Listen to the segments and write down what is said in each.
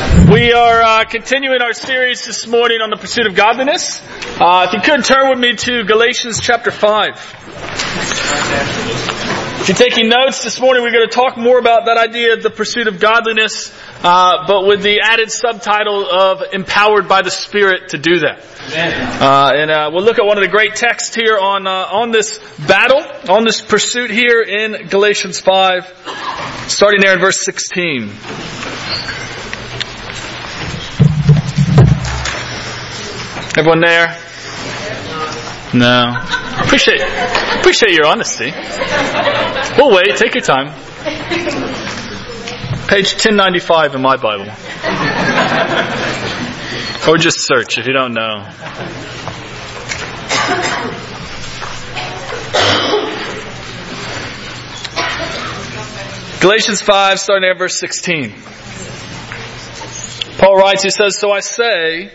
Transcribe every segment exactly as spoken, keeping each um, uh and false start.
We are uh, continuing our series this morning on the pursuit of godliness. Uh, if you could turn with me to Galatians chapter five. If you're taking notes this morning, we're going to talk more about that idea of the pursuit of godliness, uh, but with the added subtitle of empowered by the Spirit to do that. Uh, and uh, we'll look at one of the great texts here on uh, on this battle, on this pursuit here in Galatians five, starting there in verse sixteen. Everyone there? No. Appreciate appreciate your honesty. We'll wait. Take your time. Page ten ninety-five in my Bible. Or just search if you don't know. Galatians five, starting at verse sixteen. Paul writes, he says, "So I say,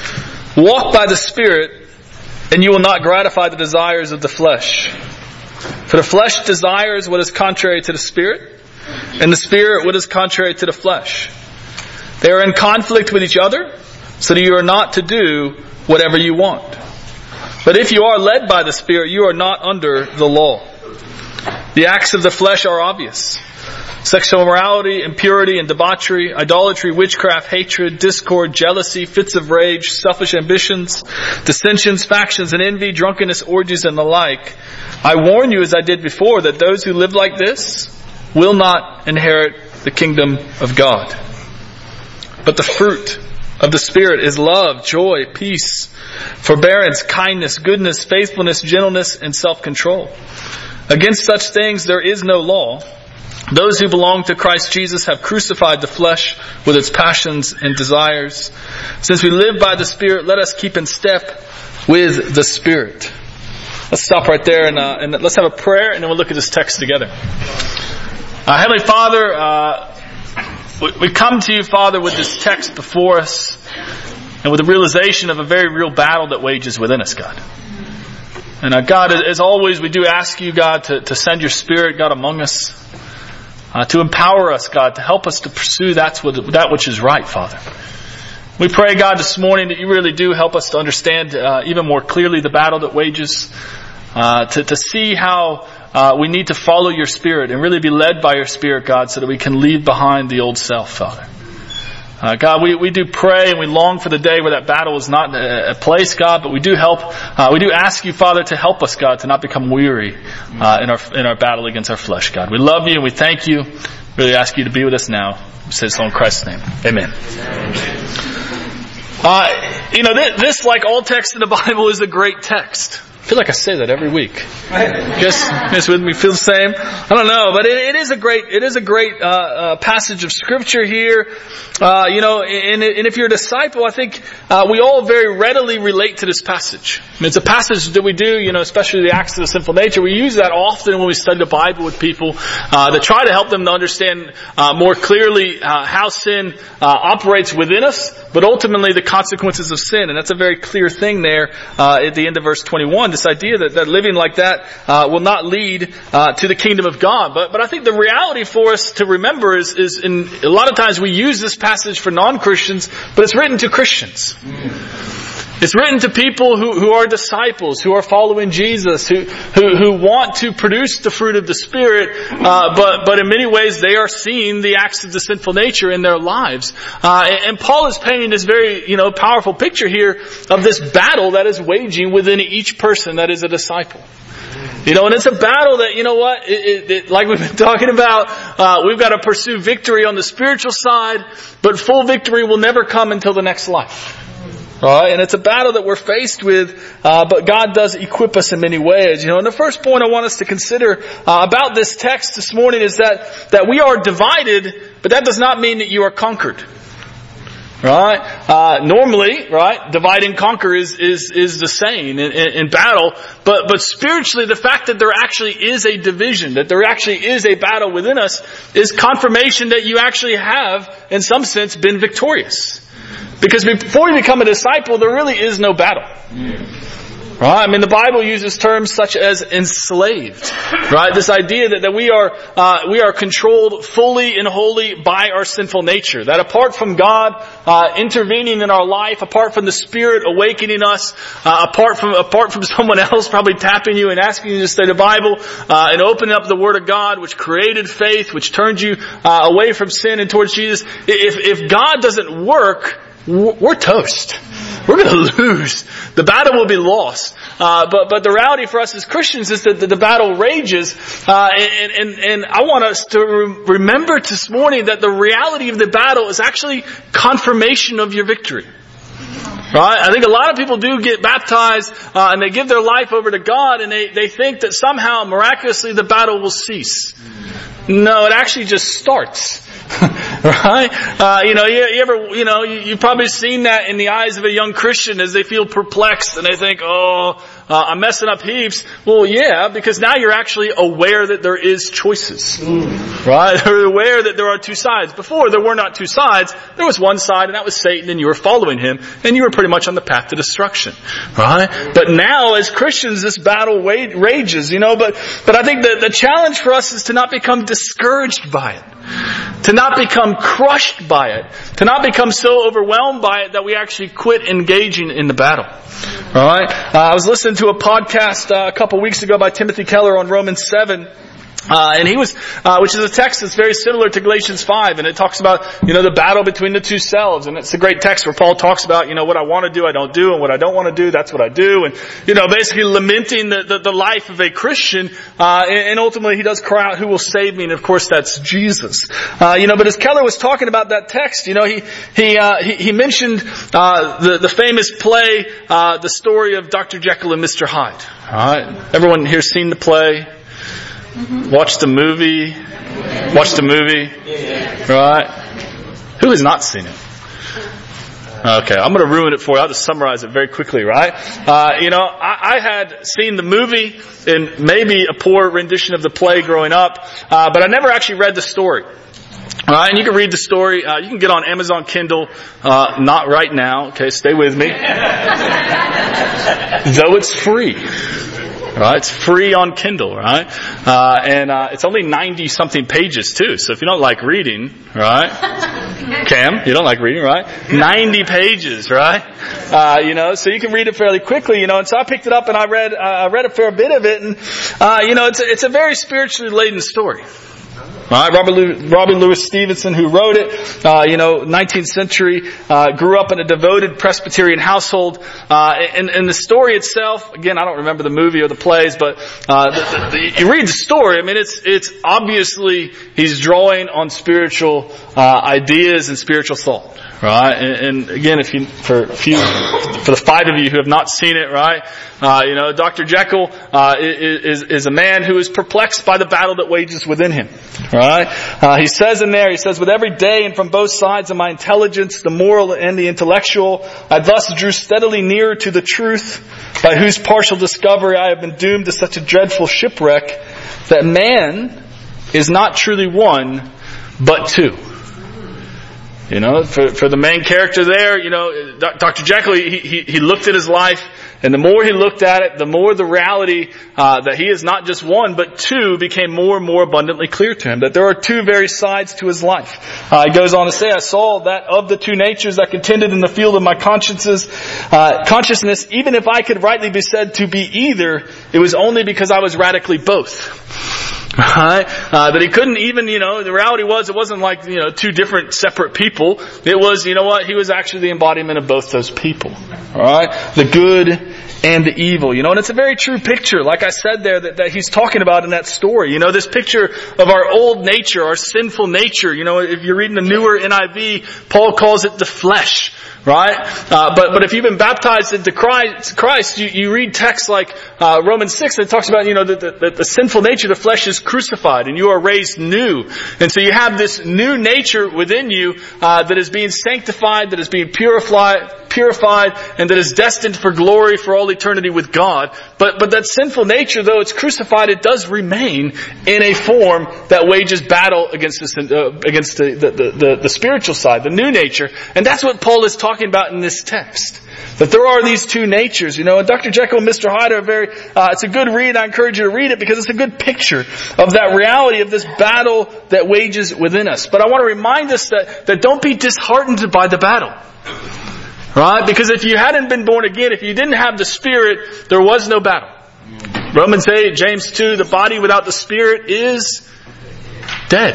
walk by the Spirit, and you will not gratify the desires of the flesh. For the flesh desires what is contrary to the Spirit, and the Spirit what is contrary to the flesh. They are in conflict with each other, so that you are not to do whatever you want. But if you are led by the Spirit, you are not under the law. The acts of the flesh are obvious: sexual immorality, impurity and debauchery, idolatry, witchcraft, hatred, discord, jealousy, fits of rage, selfish ambitions, dissensions, factions, and envy, drunkenness, orgies, and the like. I warn you, as I did before, that those who live like this will not inherit the kingdom of God. But the fruit of the Spirit is love, joy, peace, forbearance, kindness, goodness, faithfulness, gentleness, and self-control. Against such things there is no law. Those who belong to Christ Jesus have crucified the flesh with its passions and desires. Since we live by the Spirit, let us keep in step with the Spirit." Let's stop right there and, uh, and let's have a prayer, and then we'll look at this text together. Uh, Heavenly Father, uh, we, we come to you, Father, with this text before us, and with the realization of a very real battle that wages within us, God. And uh, God, as always, we do ask you, God, to, to send your Spirit, God, among us. Uh, to empower us, God, to help us to pursue that's what, that which is right, Father. We pray, God, this morning that you really do help us to understand uh, even more clearly the battle that wages, uh, to, to see how uh, we need to follow your Spirit and really be led by your Spirit, God, so that we can leave behind the old self, Father. Uh, God, we, we do pray and we long for the day where that battle is not a, a place, God, but we do help, uh, we do ask you, Father, to help us, God, to not become weary, uh, in our, in our battle against our flesh, God. We love you and we thank you. Really ask you to be with us now. We say this in Christ's name. Amen. Uh, you know, this, this, like all texts in the Bible, is a great text. I feel like I say that every week. Just, just with me, feel the same. I don't know, but it, it is a great, it is a great uh, uh, passage of Scripture here. Uh, you know, and, and if you're a disciple, I think uh, we all very readily relate to this passage. I mean, it's a passage that we do, you know, especially the acts of the sinful nature. We use that often when we study the Bible with people uh, to try to help them to understand uh, more clearly uh, how sin uh, operates within us, but ultimately the consequences of sin. And that's a very clear thing there uh, at the end of verse twenty-one. This idea that, that living like that uh, will not lead uh, to the kingdom of God. But but I think the reality for us to remember is, is in a lot of times we use this passage for non-Christians, but it's written to Christians. Mm. It's written to people who, who are disciples, who are following Jesus, who who, who want to produce the fruit of the Spirit, uh, but but in many ways they are seeing the acts of the sinful nature in their lives. Uh, and, and Paul is painting this very, you know, powerful picture here of this battle that is waging within each person that is a disciple. You know, and it's a battle that, you know what, it, it, it, like we've been talking about, uh, we've got to pursue victory on the spiritual side, but full victory will never come until the next life. Right? And it's a battle that we're faced with, uh, but God does equip us in many ways. You know, and the first point I want us to consider uh, about this text this morning is that, that we are divided, but that does not mean that you are conquered. Right? Uh, normally, right, divide and conquer is, is, is the saying in, in, in battle. But, but spiritually, the fact that there actually is a division, that there actually is a battle within us, is confirmation that you actually have, in some sense, been victorious. Because before you become a disciple, there really is no battle. Right? I mean, the Bible uses terms such as enslaved. Right? This idea that, that we are, uh, we are controlled fully and wholly by our sinful nature. That apart from God, uh, intervening in our life, apart from the Spirit awakening us, uh, apart from, apart from someone else probably tapping you and asking you to study the Bible, uh, and opening up the Word of God, which created faith, which turned you, uh, away from sin and towards Jesus. If, if God doesn't work, we're toast. We're going to lose. The battle will be lost. Uh, but, but the reality for us as Christians is that the, the battle rages. Uh, and, and, and I want us to re- remember this morning that the reality of the battle is actually confirmation of your victory. Right? I think a lot of people do get baptized, uh, and they give their life over to God, and they, they think that somehow miraculously the battle will cease. No, it actually just starts. Right? Uh, you know, you, you ever, you know, you, you've probably seen that in the eyes of a young Christian as they feel perplexed and they think, oh, uh, I'm messing up heaps. Well, yeah, because now you're actually aware that there is choices. Mm. Right? You're aware that there are two sides. Before, there were not two sides. There was one side, and that was Satan, and you were following him, and you were pretty much on the path to destruction. Right? But now, as Christians, this battle rages, you know, but, but I think that the challenge for us is to not become discouraged by it. To not become crushed by it. To not become so overwhelmed by it that we actually quit engaging in the battle. Alright? Uh, I was listening to a podcast uh, a couple weeks ago by Timothy Keller on Romans seven. Uh, and he was, uh, which is a text that's very similar to Galatians five, and it talks about, you know, the battle between the two selves, and it's a great text where Paul talks about, you know, what I want to do, I don't do, and what I don't want to do, that's what I do, and, you know, basically lamenting the, the, the life of a Christian, uh, and, and ultimately he does cry out, who will save me, and of course that's Jesus. Uh, you know, but as Keller was talking about that text, you know, he, he, uh, he, he mentioned, uh, the, the famous play, uh, the story of Doctor Jekyll and Mister Hyde. Alright? Everyone here's seen the play? Watch the movie. Watch the movie. Right? Who has not seen it? Okay, I'm going to ruin it for you. I'll just summarize it very quickly, right? Uh, you know, I, I had seen the movie and maybe a poor rendition of the play growing up, uh, but I never actually read the story. All right, and you can read the story. Uh, you can get on Amazon Kindle. Uh, not right now. Okay, stay with me. Though it's free. Right? It's free on Kindle, right? Uh, and, uh, it's only ninety something pages too. So if you don't like reading, right? Cam, you don't like reading, right? ninety pages, right? Uh, you know, so you can read it fairly quickly, you know, and so I picked it up and I read, uh, I read a fair bit of it, and, uh, you know, it's a, it's a very spiritually laden story. Right, Robert Louis, Robert Louis Stevenson, who wrote it, uh, you know, nineteenth century, uh, grew up in a devoted Presbyterian household, uh, and, and the story itself, again, I don't remember the movie or the plays, but, uh, the, the, you read the story, I mean, it's, it's obviously, he's drawing on spiritual, uh, ideas and spiritual thought. Right, and, and again, if you, for a few, for the five of you who have not seen it, right, uh, you know, Doctor Jekyll, uh, is, is a man who is perplexed by the battle that wages within him. Right? Uh, he says in there, he says, with every day and from both sides of my intelligence, the moral and the intellectual, I thus drew steadily nearer to the truth, by whose partial discovery I have been doomed to such a dreadful shipwreck, that man is not truly one, but two. You know, for, for the main character there, you know, Doctor Jekyll, he, he, he looked at his life, and the more he looked at it, the more the reality, uh, that he is not just one, but two became more and more abundantly clear to him. That there are two very sides to his life. Uh, he goes on to say, I saw that of the two natures that contended in the field of my consciences, uh, consciousness, even if I could rightly be said to be either, it was only because I was radically both. Right? Uh, that he couldn't even, you know, the reality was it wasn't like, you know, two different separate people. It was, you know what, he was actually the embodiment of both those people. Alright? The good and the evil. You know, and it's a very true picture, like I said there, that, that he's talking about in that story. You know, this picture of our old nature, our sinful nature. You know, if you're reading the newer N I V, Paul calls it the flesh. Right? Uh, but, but if you've been baptized into Christ, Christ you, you read texts like, uh, Romans six that talks about, you know, that the, the, the sinful nature, the flesh is crucified and you are raised new. And so you have this new nature within you, uh, that is being sanctified, that is being purified, purified and that is destined for glory for all eternity with God. But, but that sinful nature, though it's crucified, it does remain in a form that wages battle against, this, uh, against the, the, the, the spiritual side, the new nature. And that's what Paul is talking about in this text. That there are these two natures, you know, and Doctor Jekyll and Mister Hyde are very, uh, it's a good read. I encourage you to read it because it's a good picture of that reality of this battle that wages within us. But I want to remind us that, that don't be disheartened by the battle. Right? Because if you hadn't been born again, if you didn't have the Spirit, there was no battle. Romans eight, James two, the body without the Spirit is dead.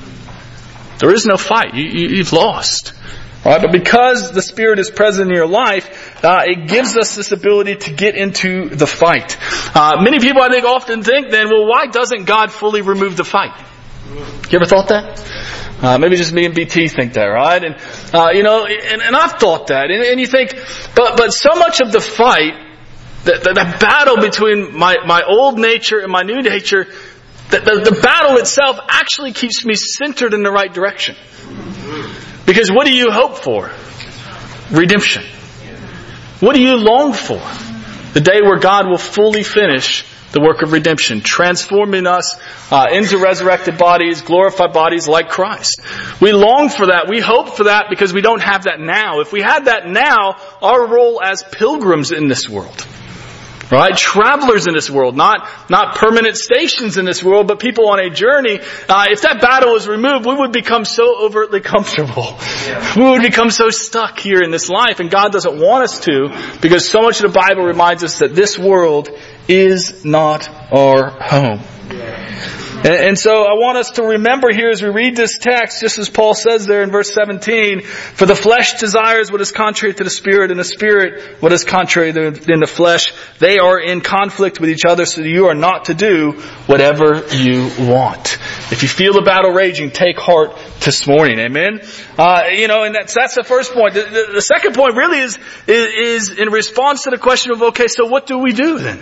There is no fight. You, you, you've lost. Right? But because the Spirit is present in your life, uh, it gives us this ability to get into the fight. Uh, many people, I think, often think then, well, why doesn't God fully remove the fight? You ever thought that? Uh, maybe just me and B T think that, right? And, uh, you know, and, and I've thought that. And, and you think, but, but so much of the fight, the, the, the battle between my, my old nature and my new nature, the, the, the battle itself actually keeps me centered in the right direction. Because what do you hope for? Redemption. What do you long for? The day where God will fully finish the work of redemption, transforming us uh, into resurrected bodies, glorified bodies like Christ. We long for that. We hope for that because we don't have that now. If we had that now, our role as pilgrims in this world, right? Travelers in this world, not, not permanent stations in this world, but people on a journey. Uh, if that battle was removed, we would become so overtly comfortable. Yeah. We would become so stuck here in this life, and God doesn't want us to, because so much of the Bible reminds us that this world is not our home. And, and so I want us to remember here as we read this text, just as Paul says there in verse seventeen, for the flesh desires what is contrary to the Spirit, and the Spirit what is contrary to in the flesh. They are in conflict with each other, so you are not to do whatever you want. If you feel the battle raging, take heart this morning. Amen? Uh, you know, and that's, that's the first point. The, the, the second point really is, is, is in response to the question of, okay, so what do we do then?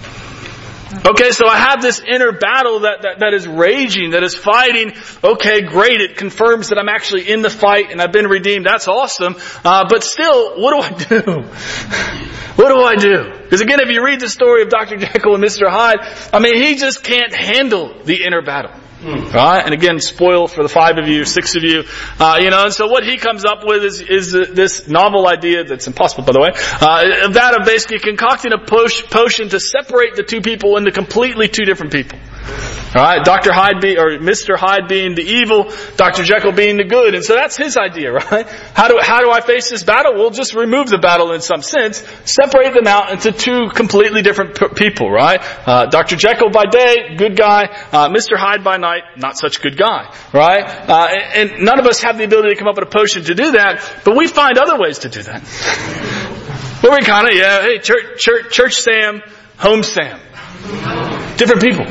Okay, so I have this inner battle that, that, that is raging, that is fighting. Okay, great. It confirms that I'm actually in the fight and I've been redeemed. That's awesome. Uh, but still, what do I do? What do I do? Because again, if you read the story of Doctor Jekyll and Mister Hyde, I mean, he just can't handle the inner battle. Right? And again, spoil for the five of you, six of you. Uh, you know, and so what he comes up with is, is this novel idea that's impossible, by the way, uh, that of basically concocting a potion to separate the two people into completely two different people. Alright, Doctor Hyde be, or Mister Hyde being the evil, Doctor Jekyll being the good. And so that's his idea, right? How do, how do I face this battle? We'll just remove the battle in some sense, separate them out into two completely different p- people, right? Uh, Doctor Jekyll by day, good guy, uh, Mister Hyde by night, not such good guy, right? Uh, and, and none of us have the ability to come up with a potion to do that, but we find other ways to do that. Where we kind of, yeah, hey, church, church, church Sam, home Sam. Different people.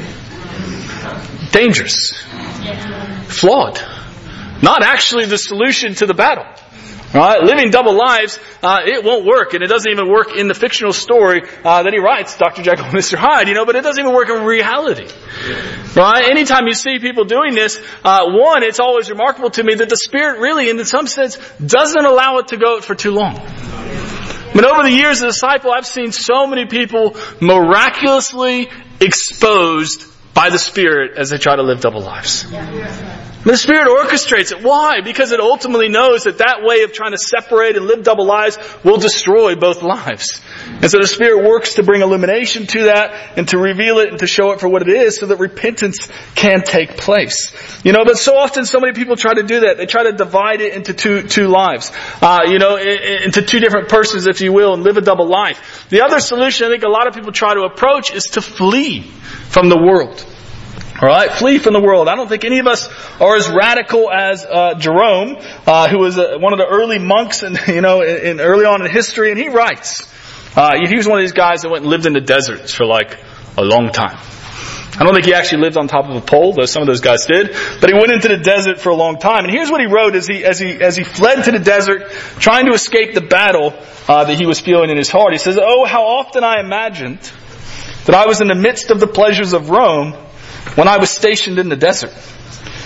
Dangerous. Flawed. Not actually the solution to the battle. Right? Living double lives, uh, it won't work. And it doesn't even work in the fictional story uh, that he writes, Doctor Jekyll and Mister Hyde, you know, but it doesn't even work in reality. Right? Anytime you see people doing this, uh, one, it's always remarkable to me that the Spirit really, in some sense, doesn't allow it to go for too long. But over the years as a disciple, I've seen so many people miraculously exposed by the Spirit as they try to live double lives. But the Spirit orchestrates it. Why? Because it ultimately knows that that way of trying to separate and live double lives will destroy both lives. And so the Spirit works to bring illumination to that and to reveal it and to show it for what it is so that repentance can take place. You know, but so often so many people try to do that. They try to divide it into two, two lives. Uh, you know, into two different persons, if you will, and live a double life. The other solution I think a lot of people try to approach is to flee from the world. Alright, flee from the world. I don't think any of us are as radical as uh, Jerome, uh, who was uh, one of the early monks, and you know, in, in early on in history, and he writes. Uh, he was one of these guys that went and lived in the deserts for like a long time. I don't think he actually lived on top of a pole, though some of those guys did. But he went into the desert for a long time. And here's what he wrote as he as he as he fled to the desert, trying to escape the battle uh, that he was feeling in his heart. He says, "Oh, how often I imagined that I was in the midst of the pleasures of Rome when I was stationed in the desert.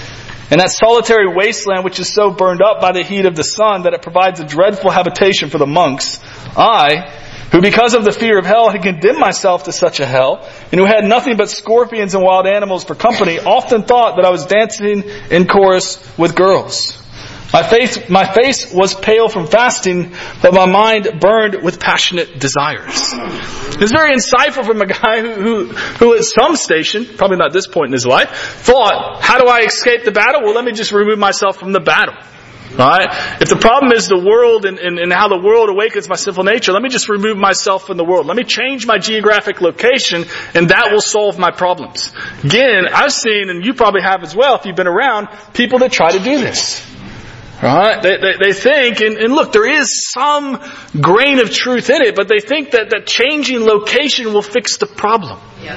and that solitary wasteland which is so burned up by the heat of the sun that it provides a dreadful habitation for the monks, I, who because of the fear of hell had condemned myself to such a hell, and who had nothing but scorpions and wild animals for company, often thought that I was dancing in chorus with girls. My face, my face was pale from fasting, but my mind burned with passionate desires. It's very insightful from a guy who, who, who at some station, probably not this point in his life, thought, how do I escape the battle? Well, let me just remove myself from the battle. Right? If the problem is the world and, and, and how the world awakens my sinful nature, let me just remove myself from the world. Let me change my geographic location, and that will solve my problems. Again, I've seen, and you probably have as well if you've been around, people that try to do this. Right? They, they, they think, and, and look, there is some grain of truth in it, but they think that, that changing location will fix the problem. Yeah.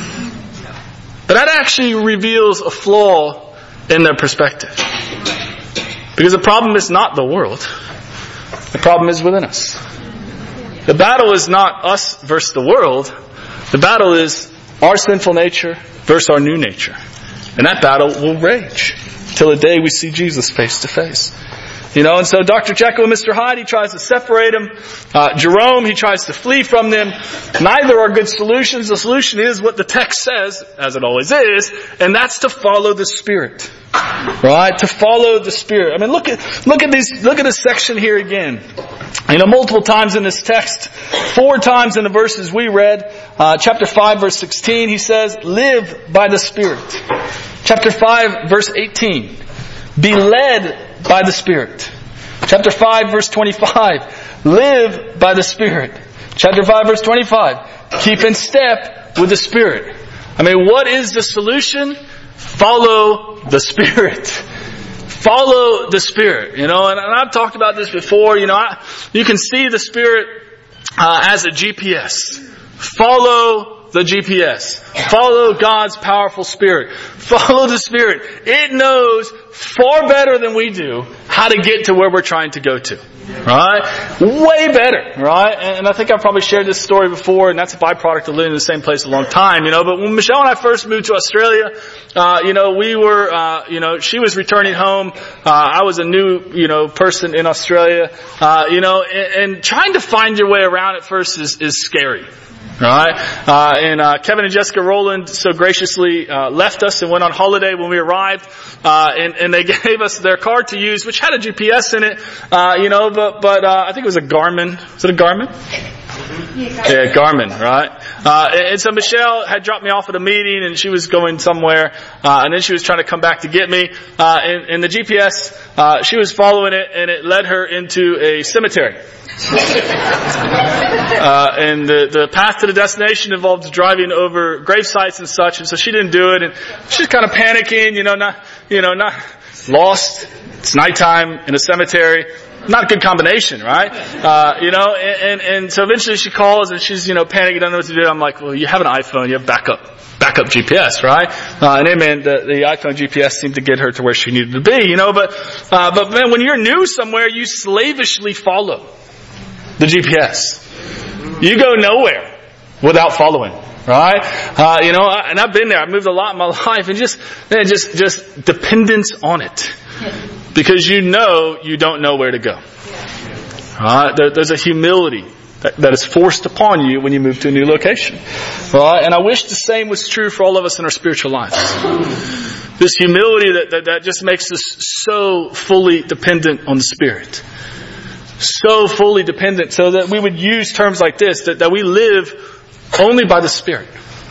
But that actually reveals a flaw in their perspective. Because the problem is not the world. The problem is within us. The battle is not us versus the world. The battle is our sinful nature versus our new nature. And that battle will rage till the day we see Jesus face to face. You know, and so Doctor Jekyll and Mister Hyde, he tries to separate them. Uh, Jerome, he tries to flee from them. Neither are good solutions. The solution is what the text says, as it always is, and that's to follow the Spirit. Right? To follow the Spirit. I mean, look at, look at these, look at this section here again. You know, multiple times in this text, four times in the verses we read, uh, chapter five verse sixteen, he says, live by the Spirit. Chapter five verse eighteen, be led by the Spirit. Chapter five verse twenty-five, live by the Spirit. Chapter five verse twenty-five, keep in step with the Spirit. I mean, what is the solution? Follow the Spirit. Follow the Spirit. You know, and, and I've talked about this before. You know, I, you can see the Spirit uh, as a G P S. Follow the G P S. Follow God's powerful Spirit. Follow the Spirit. It knows far better than we do how to get to where we're trying to go to. Right? Way better. Right? And I think I've probably shared this story before, and that's a byproduct of living in the same place a long time, you know. But when Michelle and I first moved to Australia, uh, you know, we were, uh, you know, she was returning home. Uh, I was a new, you know, person in Australia. Uh, you know, and, and trying to find your way around at first is, is scary. Right? Uh, and, uh, Kevin and Jessica Rowland so graciously, uh, left us and went on holiday when we arrived, uh, and, and they gave us their car to use, which had a G P S in it, uh, you know, but, but, uh, I think it was a Garmin. Was it a Garmin? Yeah, Garmin, right? Uh, and, and so Michelle had dropped me off at a meeting and she was going somewhere, uh, and then she was trying to come back to get me, uh, and, and the G P S, uh, she was following it and it led her into a cemetery. uh, and the, the path to the destination involved driving over grave sites and such, and so she didn't do it, and she's kind of panicking, you know, not, you know, not lost. It's nighttime in a cemetery. Not a good combination, right? Uh, you know, and, and, and so eventually she calls and she's, you know, panicking, don't know what to do. I'm like, well, you have an iPhone, you have backup, backup G P S, right? Uh, and amen, the, the iPhone G P S seemed to get her to where she needed to be, you know, but, uh, but man, when you're new somewhere, you slavishly follow the G P S. You go nowhere without following, right? Uh, you know, and I've been there. I've moved a lot in my life, and just, man, just, just dependence on it, because you know you don't know where to go. Right? There, there's a humility that, that is forced upon you when you move to a new location, right? And I wish the same was true for all of us in our spiritual lives. This humility that, that, that just makes us so fully dependent on the Spirit. So fully dependent, so that we would use terms like this, that, that we live only by the Spirit.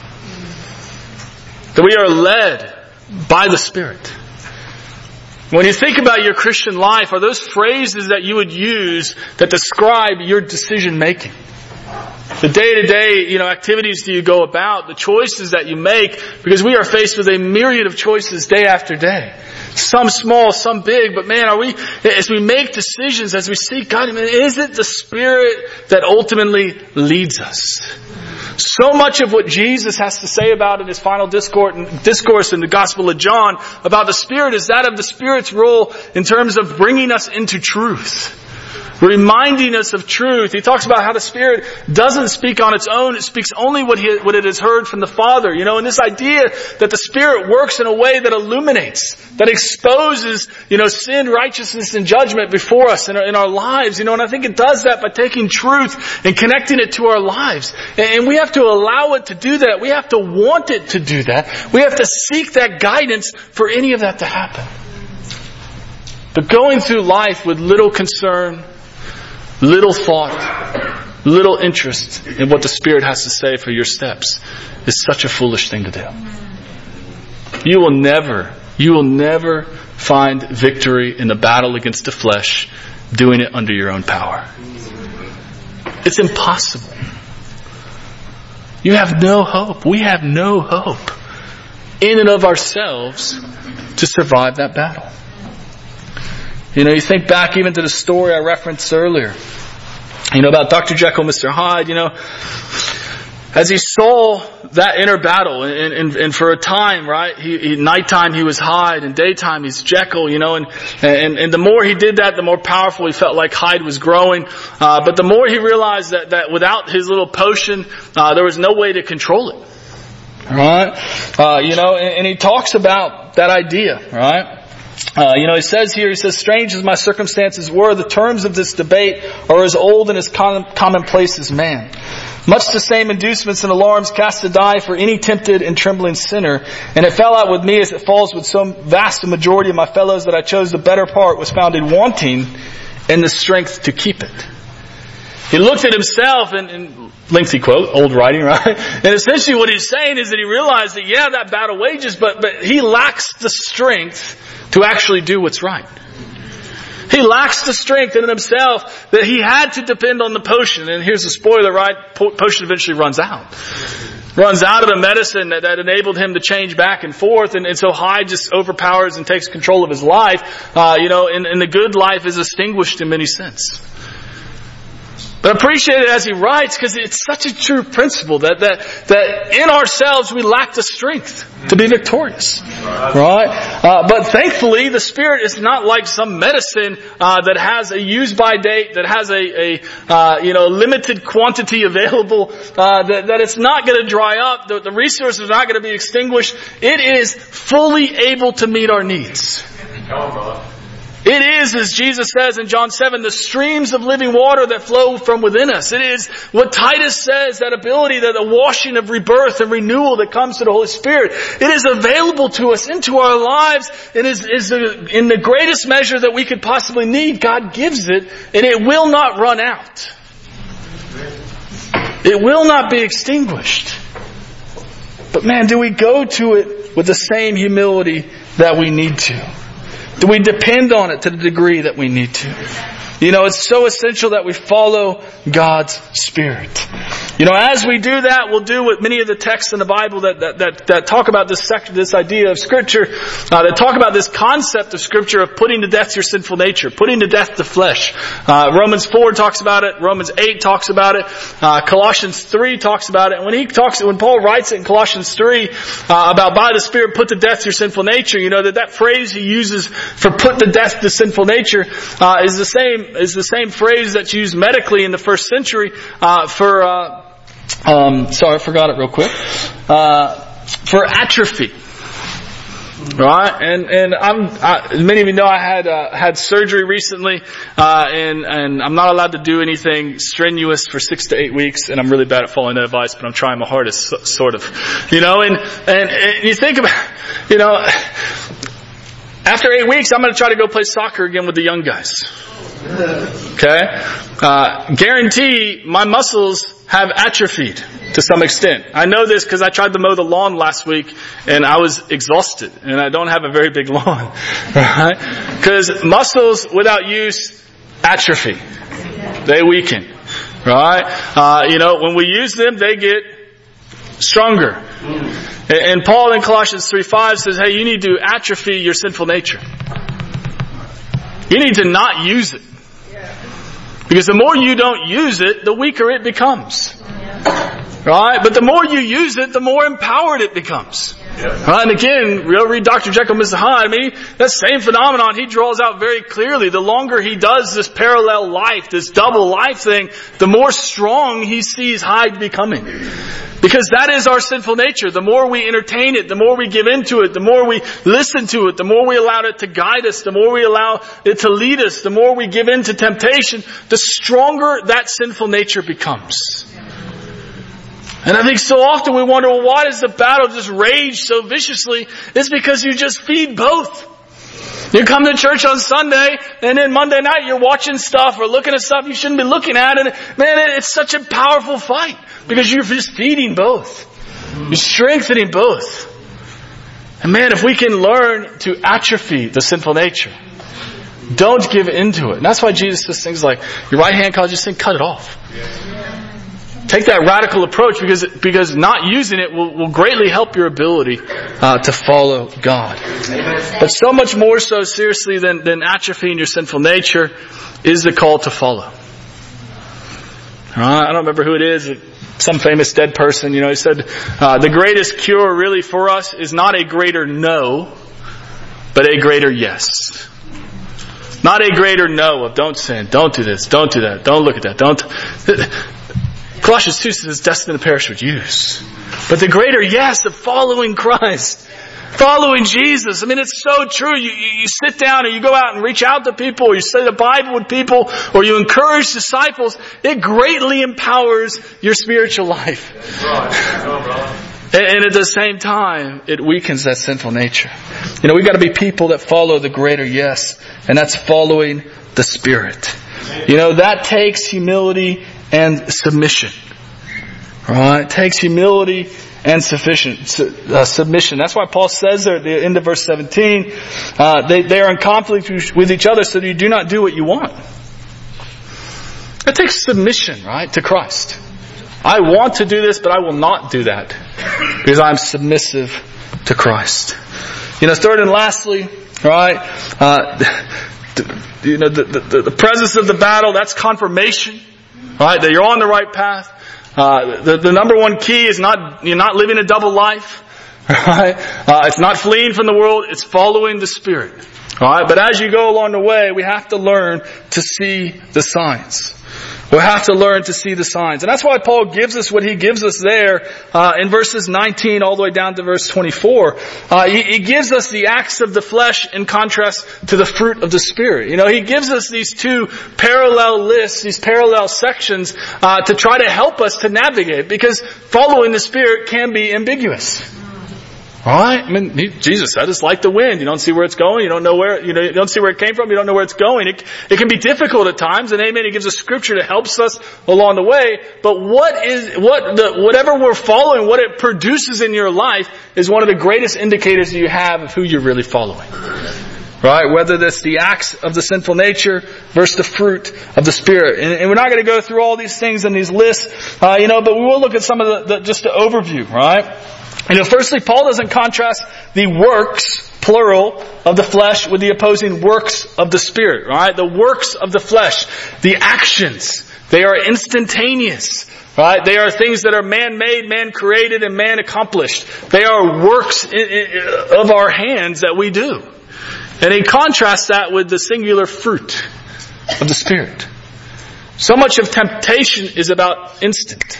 That we are led by the Spirit. When you think about your Christian life, are those phrases that you would use that describe your decision making? The day-to-day, you know, activities that you go about, the choices that you make, because we are faced with a myriad of choices day after day. Some small, some big, but man, are we, as we make decisions, as we seek God, I mean, is it the Spirit that ultimately leads us? So much of what Jesus has to say about in His final discourse in the Gospel of John about the Spirit is that of the Spirit's role in terms of bringing us into truth. reminding us of truth. He talks about how the Spirit doesn't speak on its own. It speaks only what, he, what it has heard from the Father. You know, and this idea that the Spirit works in a way that illuminates, that exposes, you know, sin, righteousness, and judgment before us in our, in our lives. You know, and I think it does that by taking truth and connecting it to our lives. And we have to allow it to do that. We have to want it to do that. We have to seek that guidance for any of that to happen. But going through life with little concern, little thought, little interest in what the Spirit has to say for your steps is such a foolish thing to do. You will never, you will never find victory in the battle against the flesh doing it under your own power. It's impossible. You have no hope. We have no hope in and of ourselves to survive that battle. You know, you think back even to the story I referenced earlier, you know, about Doctor Jekyll, Mister Hyde, you know, as he saw that inner battle, and, and, and for a time, right, he, he, nighttime he was Hyde, and daytime he's Jekyll, you know, and, and, and the more he did that, the more powerful he felt like Hyde was growing. Uh, but the more he realized that, that without his little potion, uh, there was no way to control it. Right? Uh, you know, and, and he talks about that idea, right? Uh, you know, he says here, he says, strange as my circumstances were, the terms of this debate are as old and as com- commonplace as man. Much the same inducements and alarms cast a die for any tempted and trembling sinner. And it fell out with me as it falls with so vast a majority of my fellows that I chose the better part was founded wanting in the strength to keep it. He looked at himself and, and lengthy quote, old writing, right? And essentially what he's saying is that he realized that, yeah, that battle wages, but, but he lacks the strength to actually do what's right. He lacks the strength in himself that he had to depend on the potion. And here's the spoiler, right? Potion eventually runs out. Runs out of the medicine that, that enabled him to change back and forth. And, and so Hyde just overpowers and takes control of his life. Uh, you know, and, and the good life is extinguished in many sense. But I appreciate it as he writes because it's such a true principle that, that, that in ourselves we lack the strength to be victorious. Right? Uh, but thankfully the Spirit is not like some medicine uh, that has a use by date, that has a, a uh, you know, limited quantity available, uh, that, that it's not going to dry up, the, the resources are not going to be extinguished. It is fully able to meet our needs. It is, as Jesus says in John seven, the streams of living water that flow from within us. It is what Titus says, that ability, that the washing of rebirth and renewal that comes to the Holy Spirit. It is available to us into our lives. It is, is in the greatest measure that we could possibly need. God gives it, and it will not run out. It will not be extinguished. But man, do we go to it with the same humility that we need to? Do we depend on it to the degree that we need to? You know, it's so essential that we follow God's Spirit. You know, as we do that, we'll do what many of the texts in the Bible that that that, that talk about this section, this idea of Scripture, uh, that talk about this concept of Scripture of putting to death your sinful nature, putting to death the flesh. Uh, Romans four talks about it. Romans eight talks about it. Uh, Colossians three talks about it. And when he talks, when Paul writes it in Colossians three uh, about by the Spirit put to death your sinful nature, you know that that phrase he uses for put to death the sinful nature uh, is the same is the same phrase that's used medically in the first century uh, for. Uh, Um, sorry, I forgot it real quick. Uh, for atrophy, right? And and I'm I, many of you know I had uh, had surgery recently, uh, and and I'm not allowed to do anything strenuous for six to eight weeks, and I'm really bad at following that advice, but I'm trying my hardest, so, sort of, you know. And, and and you think about, you know, after eight weeks, I'm going to try to go play soccer again with the young guys. Okay, uh, guarantee my muscles have atrophied to some extent. I know this because I tried to mow the lawn last week and I was exhausted, and I don't have a very big lawn, right? Because muscles without use atrophy, they weaken, right? Uh, you know, when we use them, they get stronger. And Paul in Colossians three five says, "Hey, you need to atrophy your sinful nature. You need to not use it." Because the more you don't use it, the weaker it becomes. Right? But the more you use it, the more empowered it becomes. Yep. Right? And again, we'll read Doctor Jekyll, Mister Hyde. I mean, that same phenomenon he draws out very clearly. The longer he does this parallel life, this double life thing, the more strong he sees Hyde becoming. Because that is our sinful nature. The more we entertain it, the more we give into it, the more we listen to it, the more we allow it to guide us, the more we allow it to lead us, the more we give in to temptation, the stronger that sinful nature becomes. And I think so often we wonder, well, why does the battle just rage so viciously? It's because you just feed both. You come to church on Sunday, and then Monday night you're watching stuff or looking at stuff you shouldn't be looking at. And man, it's such a powerful fight because you're just feeding both. You're strengthening both. And man, if we can learn to atrophy the sinful nature, don't give into it. And that's why Jesus says things like, your right hand causes you to sin, cut it off. Take that radical approach because because not using it will, will greatly help your ability uh, to follow God. But so much more so seriously than, than atrophying your sinful nature is the call to follow. Uh, I don't remember who it is. Some famous dead person, you know, he said, uh, the greatest cure really for us is not a greater no, but a greater yes. Not a greater no of don't sin, don't do this, don't do that, don't look at that, don't... Colossians two says it's destined to perish with use. But the greater yes of following Christ, following Jesus. I mean, it's so true. You, you, you sit down and you go out and reach out to people, or you study the Bible with people, or you encourage disciples. It greatly empowers your spiritual life. and, and at the same time, it weakens that sinful nature. You know, we've got to be people that follow the greater yes, and that's following the Spirit. You know, that takes humility and submission. Alright? It takes humility and sufficient, uh, submission. That's why Paul says there at the end of verse seventeen, uh, they, they are in conflict with each other so that you do not do what you want. It takes submission, right, to Christ. I want to do this, but I will not do that because I'm submissive to Christ. You know, third and lastly, right, uh, you know, the, the, the presence of the battle, that's confirmation. Right, that you're on the right path. Uh, the, the number one key is not, you're not living a double life. Right? Uh, it's not fleeing from the world, it's following the Spirit. Alright, but as you go along the way, we have to learn to see the signs. We have to learn to see the signs. And that's why Paul gives us what he gives us there uh, in verses nineteen all the way down to verse twenty-four. Uh, he, he gives us the acts of the flesh in contrast to the fruit of the Spirit. You know, he gives us these two parallel lists, these parallel sections uh, to try to help us to navigate, because following the Spirit can be ambiguous. Alright? I mean, he, Jesus said it's like the wind. You don't see where it's going. You don't know where, you know, you don't see where it came from. You don't know where it's going. It, it can be difficult at times. And amen, he gives a scripture that helps us along the way. But what is, what the, whatever we're following, what it produces in your life is one of the greatest indicators you have of who you're really following. Right? Whether that's the acts of the sinful nature versus the fruit of the Spirit. And, and we're not going to go through all these things in these lists, uh, you know, but we will look at some of the, the just the overview, right? You know, firstly, Paul doesn't contrast the works, plural, of the flesh with the opposing works of the Spirit, right? The works of the flesh, the actions, they are instantaneous, right? They are things that are man-made, man-created, and man-accomplished. They are works of our hands that we do. And he contrasts that with the singular fruit of the Spirit. So much of temptation is about instant.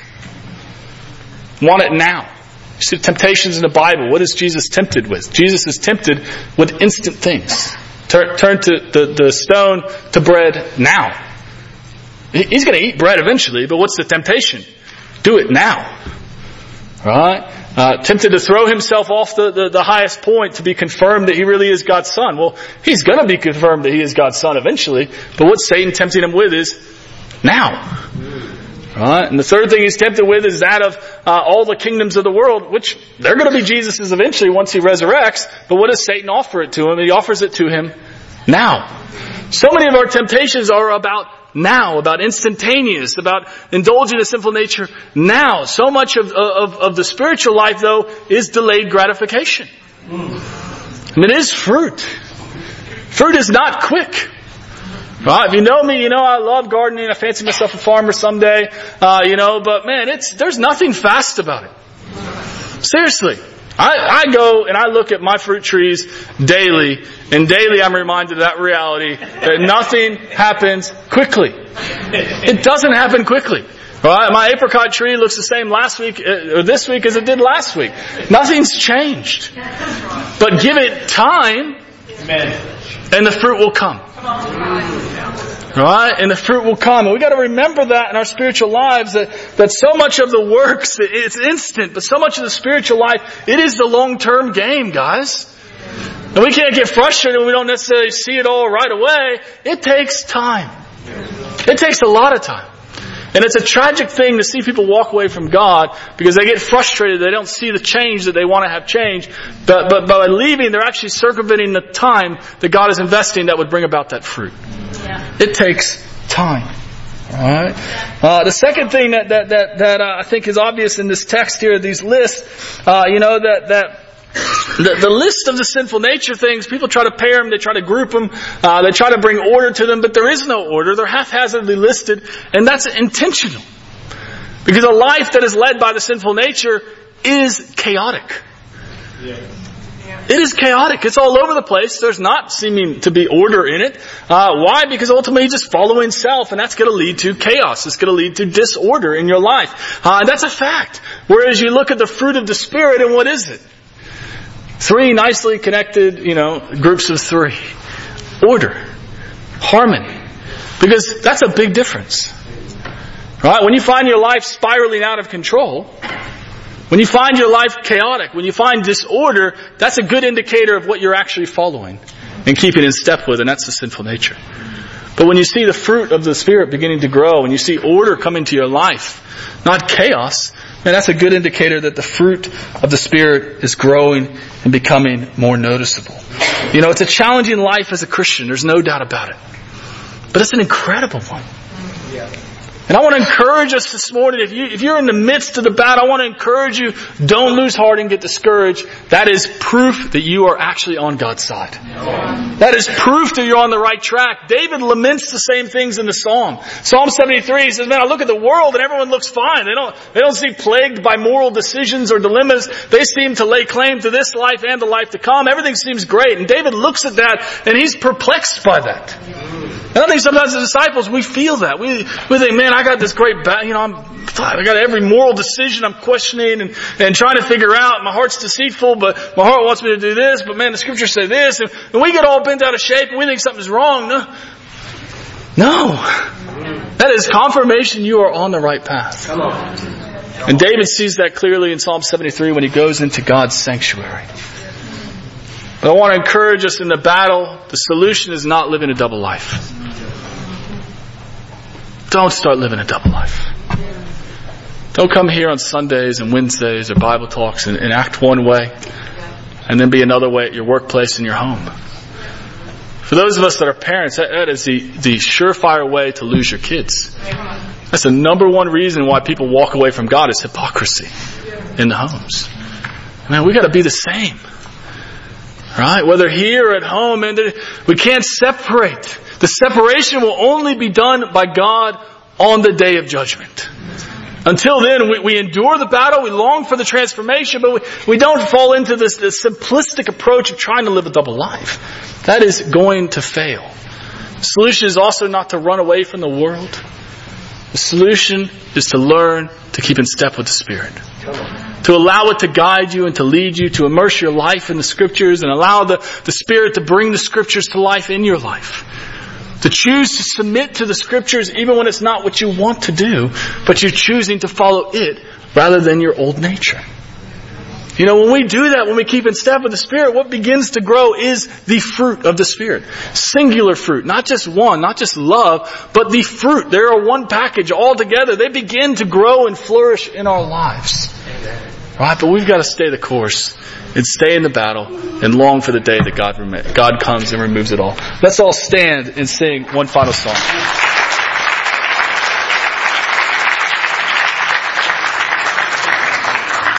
Want it now. You see temptations in the Bible. What is Jesus tempted with? Jesus is tempted with instant things. Turn, turn to the, the stone to bread now. He's going to eat bread eventually, but what's the temptation? Do it now. Right? Uh, tempted to throw himself off the, the, the highest point to be confirmed that he really is God's Son. Well, he's going to be confirmed that he is God's Son eventually, but what Satan tempting him with is now. Right? And the third thing he's tempted with is that of uh, all the kingdoms of the world, which they're going to be Jesus's eventually once he resurrects. But what does Satan offer it to him? He offers it to him now. So many of our temptations are about now, about instantaneous, about indulging a sinful nature now. So much of, of, of the spiritual life, though, is delayed gratification. I mean, it is fruit. Fruit is not quick. Right? If you know me, you know I love gardening. I fancy myself a farmer someday. Uh, you know, but man, it's there's nothing fast about it. Seriously. I, I go and I look at my fruit trees daily, and daily I'm reminded of that reality that nothing happens quickly. It doesn't happen quickly. Right? My apricot tree looks the same last week or this week as it did last week. Nothing's changed. But give it time, and the fruit will come. Right? And the fruit will come. And we got to remember that in our spiritual lives, that, that so much of the works, it's instant, but so much of the spiritual life, it is the long-term game, guys. And we can't get frustrated when we don't necessarily see it all right away. It takes time. It takes a lot of time. And it's a tragic thing to see people walk away from God because they get frustrated. They don't see the change that they want to have change. But, but, but by leaving, they're actually circumventing the time that God is investing that would bring about that fruit. Yeah. It takes time. All right. Uh, the second thing that that that, that uh, I think is obvious in this text here, these lists, uh, you know, that that. The, the list of the sinful nature things, people try to pair them, they try to group them, uh, they try to bring order to them, but there is no order. They're haphazardly listed, and that's intentional. Because a life that is led by the sinful nature is chaotic. Yeah. It is chaotic. It's all over the place. There's not seeming to be order in it. Uh, why? Because ultimately you're just following self, and that's going to lead to chaos. It's going to lead to disorder in your life. Uh, and that's a fact. Whereas you look at the fruit of the Spirit, and what is it? Three nicely connected, you know, groups of three. Order. Harmony. Because that's a big difference. Right? When you find your life spiraling out of control, when you find your life chaotic, when you find disorder, that's a good indicator of what you're actually following and keeping in step with, and that's the sinful nature. But when you see the fruit of the Spirit beginning to grow, and you see order come into your life, not chaos, and that's a good indicator that the fruit of the Spirit is growing and becoming more noticeable. You know, it's a challenging life as a Christian. There's no doubt about it. But it's an incredible one. And I want to encourage us this morning, if, you, if you're in the midst of the battle, I want to encourage you, don't lose heart and get discouraged. That is proof that you are actually on God's side. That is proof that you're on the right track. David laments the same things in the Psalm. Psalm seventy-three, he says, man, I look at the world and everyone looks fine. They don't, they don't seem plagued by moral decisions or dilemmas. They seem to lay claim to this life and the life to come. Everything seems great. And David looks at that and he's perplexed by that. And I think sometimes as disciples, we feel that. We, we think, man, I got this great battle, you know, I'm, I got every moral decision I'm questioning and, and trying to figure out. My heart's deceitful, but my heart wants me to do this, but man, the scriptures say this. And, and we get all bent out of shape and we think something's wrong. No. No. That is confirmation you are on the right path. Come on. And David sees that clearly in Psalm seventy-three when he goes into God's sanctuary. But I want to encourage us in the battle, the solution is not living a double life. Don't start living a double life. Don't come here on Sundays and Wednesdays or Bible talks and, and act one way and then be another way at your workplace and your home. For those of us that are parents, that, that is the, the surefire way to lose your kids. That's the number one reason why people walk away from God is hypocrisy in the homes. Man, we got to be the same. Right? Whether here or at home, and we can't separate. The separation will only be done by God on the day of judgment. Until then, we, we endure the battle, we long for the transformation, but we, we don't fall into this, this simplistic approach of trying to live a double life. That is going to fail. The solution is also not to run away from the world. The solution is to learn to keep in step with the Spirit. To allow it to guide you and to lead you, to immerse your life in the Scriptures and allow the, the Spirit to bring the Scriptures to life in your life. To choose to submit to the Scriptures even when it's not what you want to do, but you're choosing to follow it rather than your old nature. You know, when we do that, when we keep in step with the Spirit, what begins to grow is the fruit of the Spirit. Singular fruit, not just one, not just love, but the fruit. They are one package all together. They begin to grow and flourish in our lives. Right? But we've got to stay the course and stay in the battle and long for the day that God, God comes and removes it all. Let's all stand and sing one final song.